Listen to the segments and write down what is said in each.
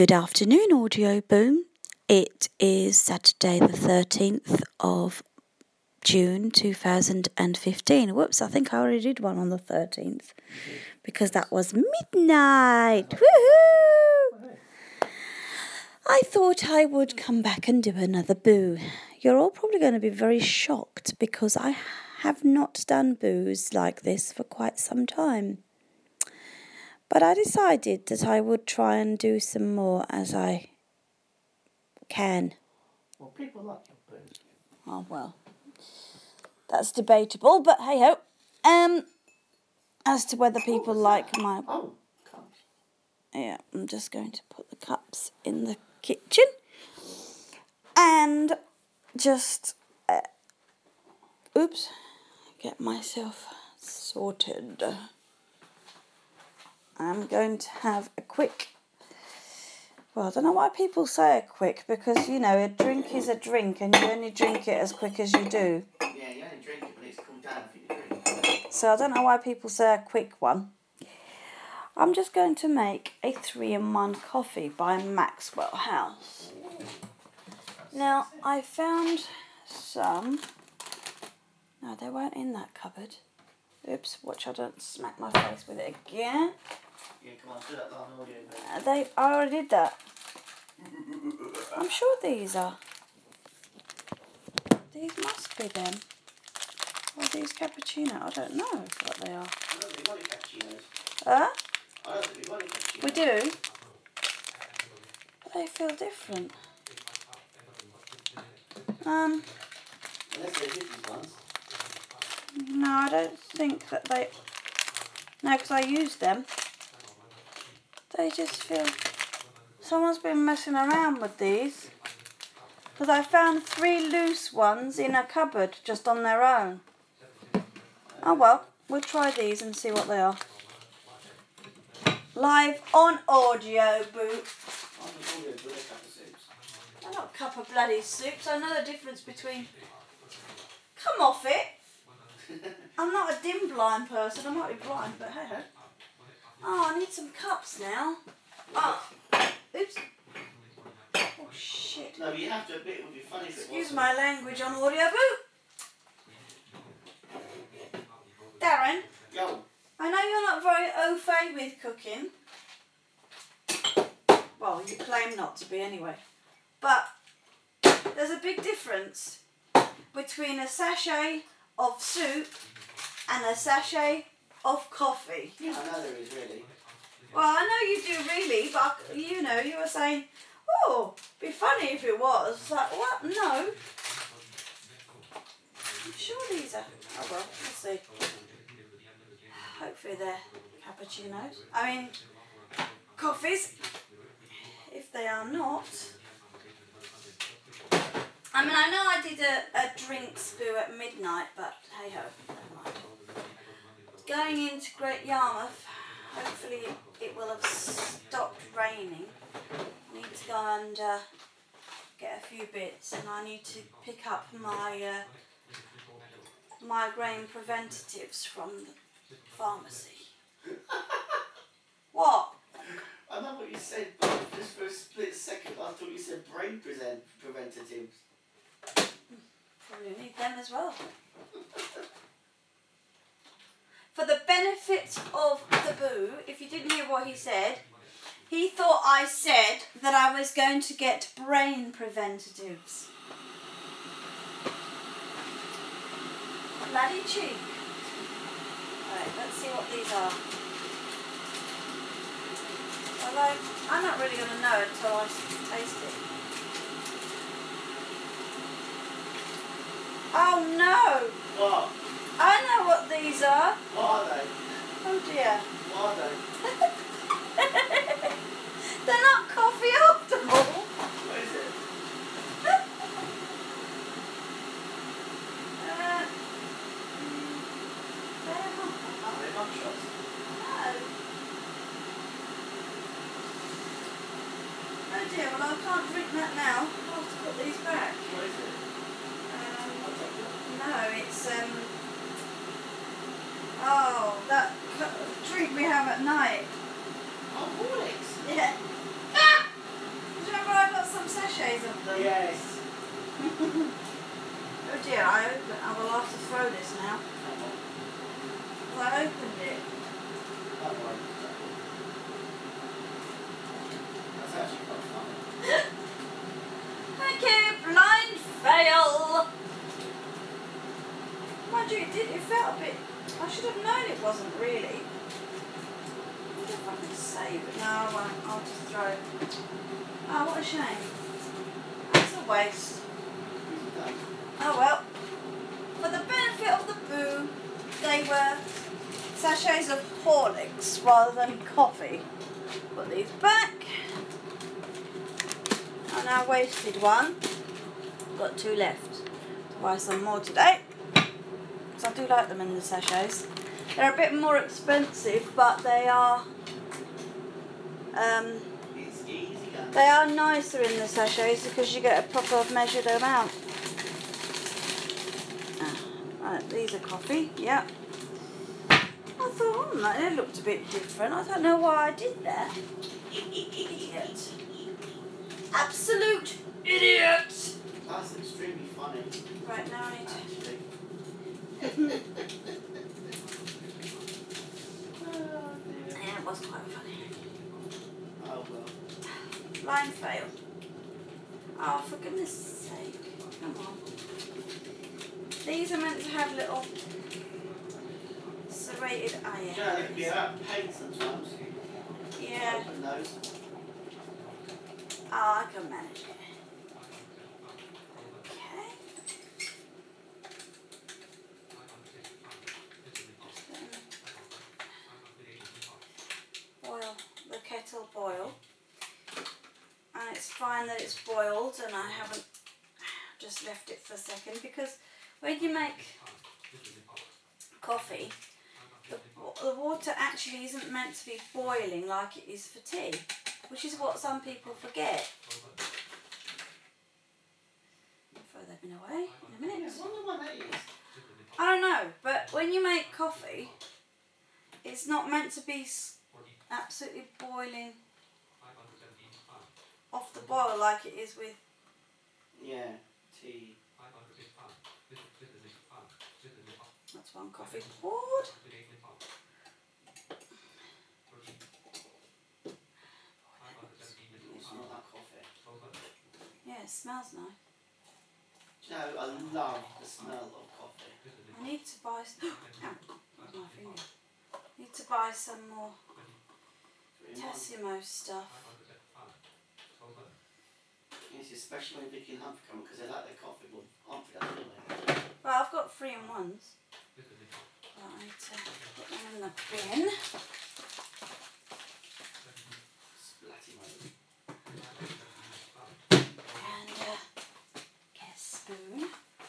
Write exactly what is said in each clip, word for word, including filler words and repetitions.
Good afternoon, Audio Boom. It is Saturday the thirteenth of June two thousand fifteen. Whoops, I think I already did one on the thirteenth because that was midnight. Woohoo! I thought I would come back and do another boo. You're all probably going to be very shocked because I have not done boos like this for quite some time. But I decided that I would try and do some more as I can. Well, people like your boos. Oh, well, that's debatable, but hey-ho. Um, as to whether people Oh, like that? my... Oh, cups. Yeah, I'm just going to put the cups in the kitchen. And just... Uh, oops. Get myself sorted. I'm going to have a quick... Well, I don't know why people say a quick, because, you know, a drink is a drink and you only drink it as quick as you do. Yeah, you only drink it when it's cooled down for you to drink. So I don't know why people say a quick one. I'm just going to make a three in one coffee by Maxwell House. Now, I found some... No, they weren't in that cupboard. Oops, watch I don't smack my face with it again. Yeah, come on, do that live audio. Uh, they, I already did that. I'm sure these are. These must be them. Or these cappuccino. I don't know what they are. I don't think we've got any cappuccinos. Huh? I don't think we've got any cappuccinos. We do. But they feel different. Um, Unless they're Vivi's ones. no, I don't think that they... No, because I used them. They just feel... Someone's been messing around with these. Because I found three loose ones in a cupboard just on their own. Oh well, we'll try these and see what they are. Live on Audio Boo. On the audio, do a cup of soups. They're not cup of bloody soups. I know the difference between... Come off it. I'm not a dim blind person. I might be blind, but hey ho. Oh, I need some cups now. Oh, oops. Oh, shit. No, but you have to admit it would be funny if it Excuse wasn't. my language on Audio Boo. Darren, Go. I know you're not very au fait with cooking. Well, you claim not to be anyway. But there's a big difference between a sachet of soup and a sachet of coffee. Yeah, I know there is really. Well, I know you do really, but you know, you were saying, oh, it'd be funny if it was. It's like, what? No. I'm sure these are. Oh well, let's see. Hopefully they're cappuccinos. I mean, coffees. If they are not. I mean, I know I did a, a drinks boo at midnight, but hey ho, never mind. Going into Great Yarmouth, hopefully it will have stopped raining. I need to go and uh, get a few bits, and I need to pick up my uh, migraine preventatives from the pharmacy. What? I know what you said, but just for a split second I thought you said brain present preventatives. Probably need them as well. For the benefit of the boo, if you didn't hear what he said, he thought I said that I was going to get brain preventatives. Bloody cheek. Right, let's see what these are. Although, I'm not really going to know until I taste it. Oh no! What? I know what these are. What are they? Oh dear. What are they? They're not coffee after all. What is it? Uh, they're not. Oh, they're mug shots. No. Oh dear, well I can't drink that now. I'll have to put these back. What is it? Um, I'll take it. no, it's um. Oh, that cu- drink we have at night. Oh, Horlicks. Yeah. Ah! yes. Oh dear, I opened, I will have to throw this now. Well, I opened it. Don't worry. That's actually quite funny. Okay, blind fail. Mind you, it did. It felt a bit. I should have known it wasn't really. I wonder if I can save it. No, I won't. I'll just throw it. Oh, what a shame. That's a waste. Oh well. For the benefit of the boo, they were sachets of Horlicks rather than coffee. Put these back. And I wasted one. Got two left. Buy some more today. Because I do like them in the sachets. They're a bit more expensive, but they are um, It's easy. they are nicer in the sachets because you get a proper measured amount. Right, these are coffee, yeah. I thought, oh, that looked a bit different. I don't know why I did that. Idiot. Absolute idiot. That's extremely funny. Right, now I need to... Actually. Yeah, it was quite funny. Oh well. Line fail. Oh, for goodness sake. Come on. These are meant to have little serrated iron. Yeah, they can be about paint sometimes. Yeah. Open those. Oh, I can manage it. Okay. Boil the kettle boil. And it's fine that it's boiled and I haven't just left it for a second because when you make coffee, the, the water actually isn't meant to be boiling like it is for tea, which is what some people forget. Throw that bin away in a minute. I wonder why that is. I don't know, but when you make coffee, it's not meant to be absolutely boiling off the boil like it is with Yeah, tea. that's one coffee poured. It's not that coffee. Yeah, it smells nice. Do you know, I love the smell of coffee. I need to buy. Ow, that's my finger. Need to buy some more Tessimo stuff. Yes, especially when Vicky and Humphrey come because they like their coffee. Well, Humphrey doesn't anyway. Well, I've got three in ones. But I need to put them in the bin. Splatty mode. And uh, get a spoon.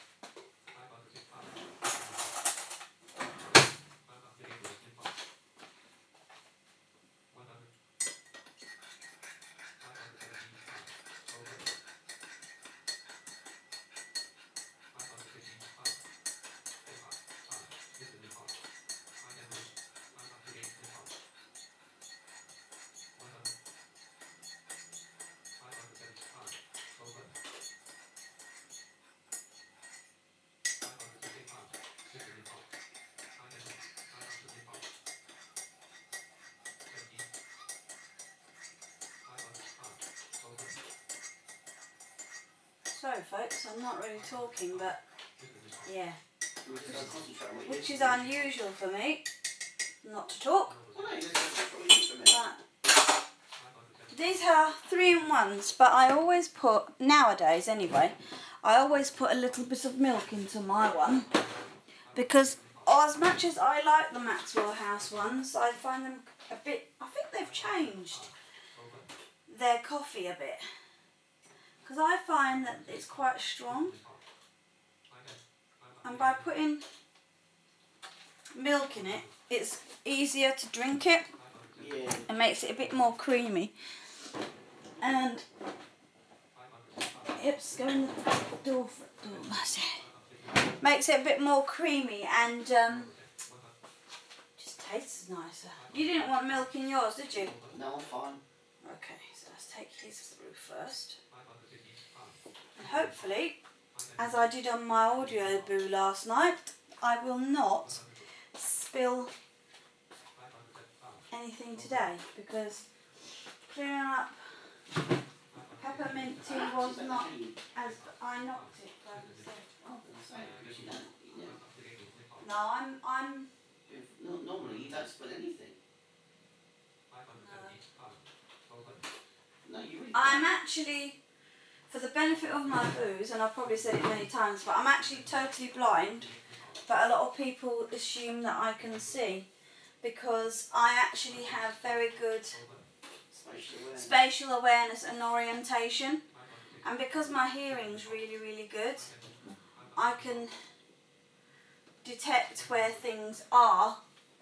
So, folks, I'm not really talking, but yeah, which is unusual for me, not to talk. But these are three in ones, but I always put, nowadays anyway, I always put a little bit of milk into my one because as much as I like the Maxwell House ones, I find them a bit, I think they've changed their coffee a bit. Because I find that it's quite strong, and by putting milk in it, it's easier to drink it. Yeah. It makes it a bit more creamy. And oops, go in the door for door. That's it. Makes it a bit more creamy and um, just tastes nicer. You didn't want milk in yours, did you? No, I'm fine. Okay, so let's take his through first. hopefully, as I did on my audio boo last night, I will not spill anything today, because clearing up peppermint tea was not as I knocked it. Like I said. Oh, so, because you don't, you know, No, I'm I'm. if, no, normally you don't spill anything. No. No, you really I'm don't. actually, for the benefit of my booze, and I've probably said it many times, but I'm actually totally blind. But a lot of people assume that I can see, because I actually have very good Spatial awareness. spatial awareness and orientation, and because my hearing's really really good, I can detect where things are.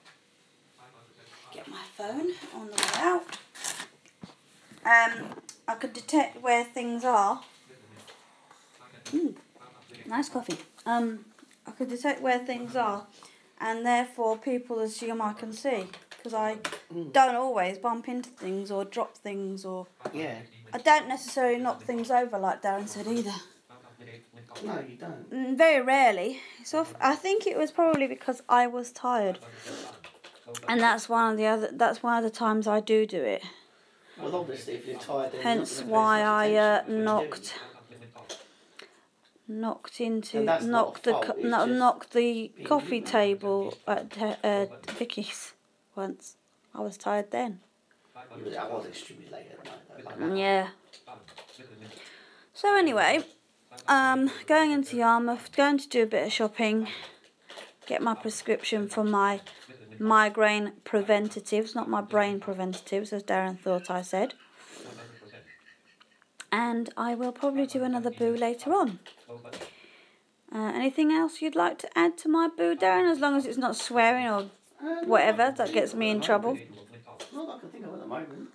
Get my phone on the way out. Um, I could detect where things are. Mm, nice coffee. Um, I could detect where things are, and therefore people assume I can see, because I Mm. don't always bump into things or drop things, or Yeah. I don't necessarily knock things over like Darren said either. No, you don't. Mm, very rarely. So I think it was probably because I was tired, and that's one of the other. That's one of the times I do do it. Well, obviously, if you're tired, then Hence you're not why gonna I pay uh, as much attention to what you're knocked doing. knocked into And that's not knocked the a fault, co- it's no, just knocked the being coffee human. table at uh, Vicky's once. I was tired then. You know, I was extremely late at night, though. I know. Yeah. So anyway, um, going into Yarmouth, going to do a bit of shopping, get my prescription for my migraine preventatives, not my brain preventatives, as Darren thought I said. And I will probably do another boo later on. Uh, anything else you'd like to add to my boo, Darren? As long as it's not swearing or Uh, not whatever I can that think gets of me at in the trouble. moment. Not that I can think of at the moment.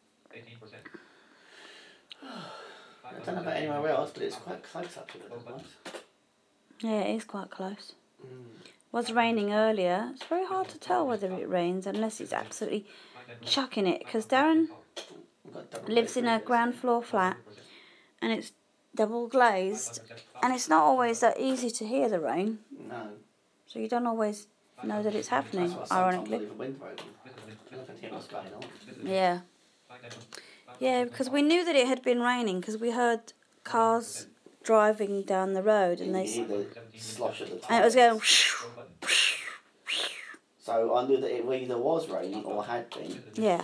I don't know about anywhere else, but it's quite close up here at the moment. Yeah, it is quite close. Mm. It was raining earlier. It's very hard to tell whether it rains unless it's absolutely chucking it, because Darren We've got double lives glazed in a windows ground here. floor flat, and it's double glazed, and it's not always that easy to hear the rain, No. so you don't always know that it's happening, That's why sometimes I ironically. leave a window open. And I can hear what's going on. Yeah. Yeah, because we knew that it had been raining, because we heard cars driving down the road, and You they hear the slosh of the and it was tyres. going. So I knew that it either was raining or had been. Yeah.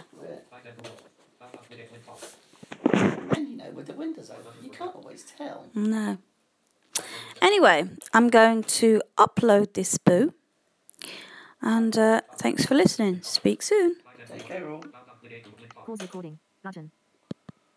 And you know, with the windows open, you can't always tell. No. Anyway, I'm going to upload this boo, and uh, thanks for listening. Speak soon. Take care, all. Pause recording button.